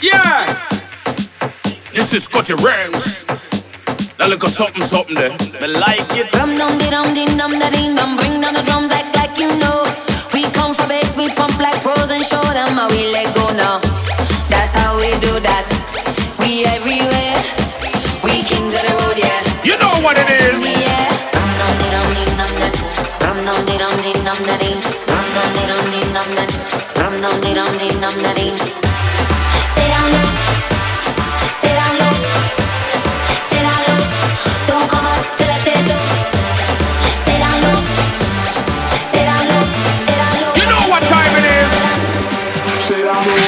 Yeah, this is Scotty Ranks. That little something there. Me like it. Rum dum de dum ding dum da ding dum. Bring down the drums like you know. We come for bass, we pump like pros and show them how we let go now. That's how we do that. We everywhere. We kings of the road, yeah. You know what it is. Yeah. Rum dum de dum ding dum da. Rum dum de dum ding dum da ding. Rum dum de dum ding dum da. Rum dum de dum ding dum da ding. Stay down low. Stay down low. Stay down low. Don't come up till I say so. Stay down low. Stay down low. Stay down low. You know what time it is. Stay down low.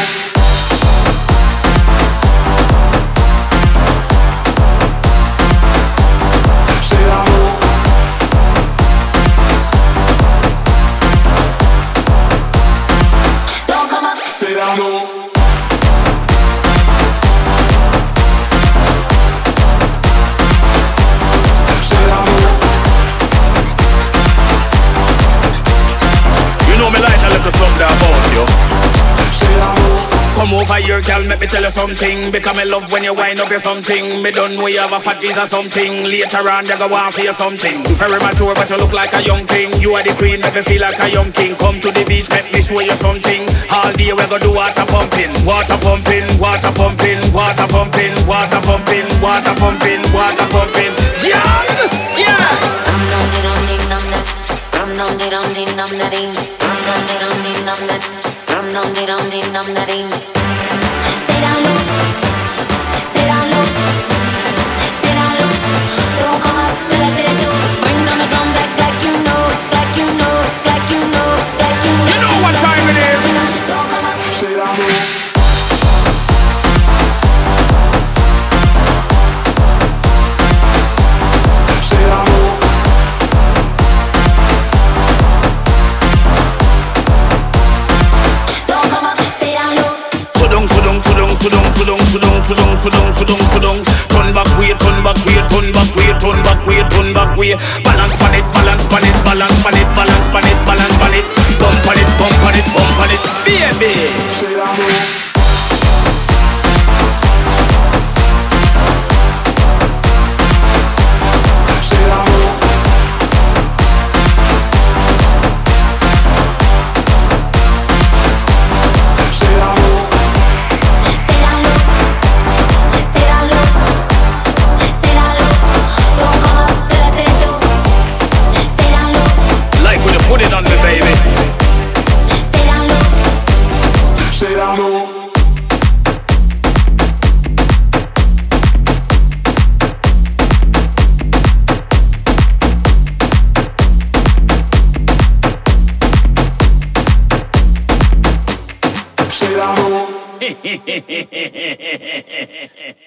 Stay down low. You know me like a little something about you. Stay down low. Come over here, girl, let me tell you something. Because me love when you wind up your something. Me done know you have a fat piece of something. Later on, you go want for you something. Very mature, but you look like a young thing. You are the queen, make me feel like a young king. Come to the beach, let me show you something. All day we go do water pumping. Water pumping, water pumping, water pumping, water pumping, water pumping, water pumping. Yeah, yeah. Rum dum de dum ding dum da ding. Rum dum de dum ding dum da. Rum dum de dum ding dum da ding. Stay down low. Stay down low. Stay down low. Don't come up till I say so. Bring down the drums like you know, like you know, like you know, like you know. You know what time it is. Don't come up. Stay down low. Stay down low. Don't come up. Stay down low. Sudong, sudong, sudong, sudong, sudong, sudong, sudong, sudong, sudong, sudong. Turn back way, turn back way, turn back way, turn back way, turn back way. Balance on it, balance on it, balance on it, balance on it, balance on it. Bump on it, bump on it, bump on it, baby. Stay down low. Stay down low. Stay down low. Stay down low. Stay down low. Stay down low. Don't come up till I say so. Stay down low. Like when you put it on me, baby. Stay down low. Stay down low. Stay down low.